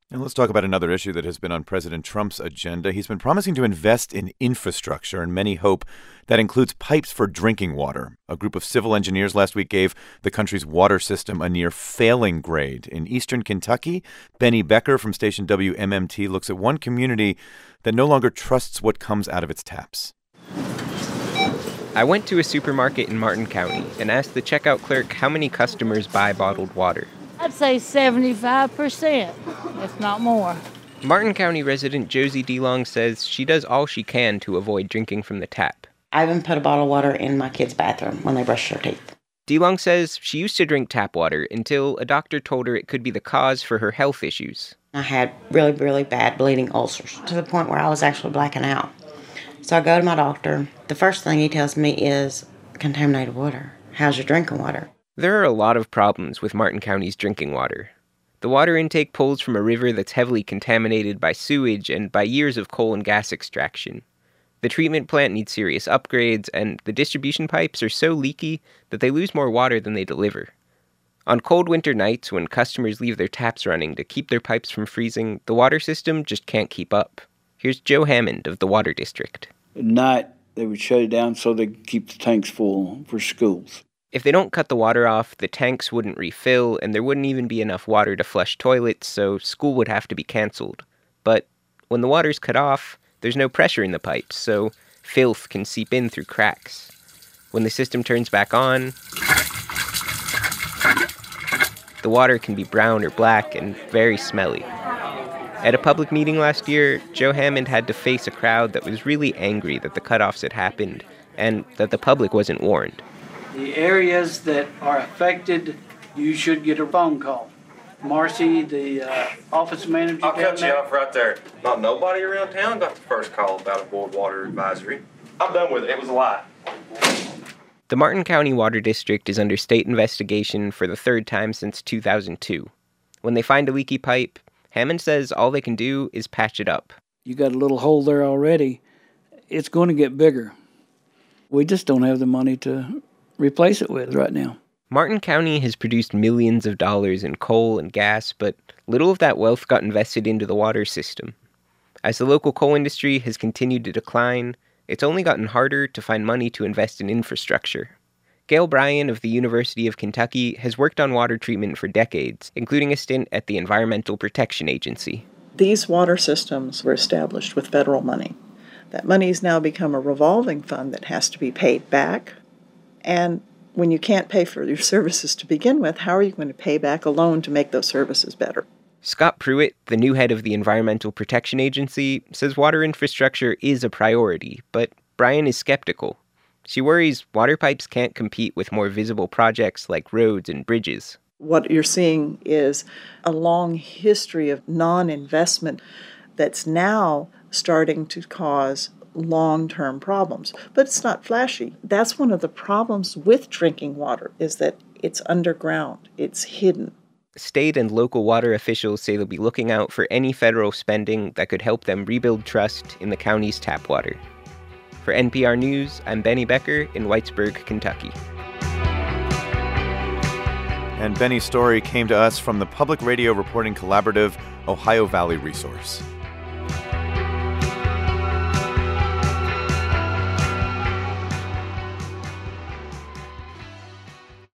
And let's talk about another issue that has been on President Trump's agenda. He's been promising to invest in infrastructure, and many hope that includes pipes for drinking water. A group of civil engineers last week gave the country's water system a near failing grade. In eastern Kentucky, Benny Becker from station WMMT looks at one community that no longer trusts what comes out of its taps. I went to a supermarket in Martin County and asked the checkout clerk how many customers buy bottled water. I'd say 75%, if not more. Martin County resident Josie DeLong says she does all she can to avoid drinking from the tap. I even put a bottle of water in my kids' bathroom when they brush their teeth. DeLong says she used to drink tap water until a doctor told her it could be the cause for her health issues. I had really, really bad bleeding ulcers to the point where I was actually blacking out. So I go to my doctor. The first thing he tells me is contaminated water. How's your drinking water? There are a lot of problems with Martin County's drinking water. The water intake pulls from a river that's heavily contaminated by sewage and by years of coal and gas extraction. The treatment plant needs serious upgrades, and the distribution pipes are so leaky that they lose more water than they deliver. On cold winter nights, when customers leave their taps running to keep their pipes from freezing, the water system just can't keep up. Here's Joe Hammond of the Water District. At night, they would shut it down so they could keep the tanks full for schools. If they don't cut the water off, the tanks wouldn't refill, and there wouldn't even be enough water to flush toilets, so school would have to be canceled. But when the water's cut off, there's no pressure in the pipes, so filth can seep in through cracks. When the system turns back on, the water can be brown or black and very smelly. At a public meeting last year, Joe Hammond had to face a crowd that was really angry that the cutoffs had happened and that the public wasn't warned. The areas that are affected, you should get a phone call. Marcy, the office manager. I'll cut you off right there. Not nobody around town got the first call about a board water advisory. I'm done with it. It was a lie. The Martin County Water District is under state investigation for the third time since 2002. When they find a leaky pipe, Hammond says all they can do is patch it up. You got a little hole there already. It's going to get bigger. We just don't have the money to replace it with right now. Martin County has produced millions of dollars in coal and gas, but little of that wealth got invested into the water system. As the local coal industry has continued to decline, it's only gotten harder to find money to invest in infrastructure. Gail Bryan of the University of Kentucky has worked on water treatment for decades, including a stint at the Environmental Protection Agency. These water systems were established with federal money. That money has now become a revolving fund that has to be paid back. And when you can't pay for your services to begin with, how are you going to pay back a loan to make those services better? Scott Pruitt, the new head of the Environmental Protection Agency, says water infrastructure is a priority, but Bryan is skeptical. She worries water pipes can't compete with more visible projects like roads and bridges. What you're seeing is a long history of non-investment that's now starting to cause long-term problems. But it's not flashy. That's one of the problems with drinking water, is that it's underground, it's hidden. State and local water officials say they'll be looking out for any federal spending that could help them rebuild trust in the county's tap water. For NPR News, I'm Benny Becker in Whitesburg, Kentucky. And Benny's story came to us from the Public Radio Reporting Collaborative Ohio Valley Resource.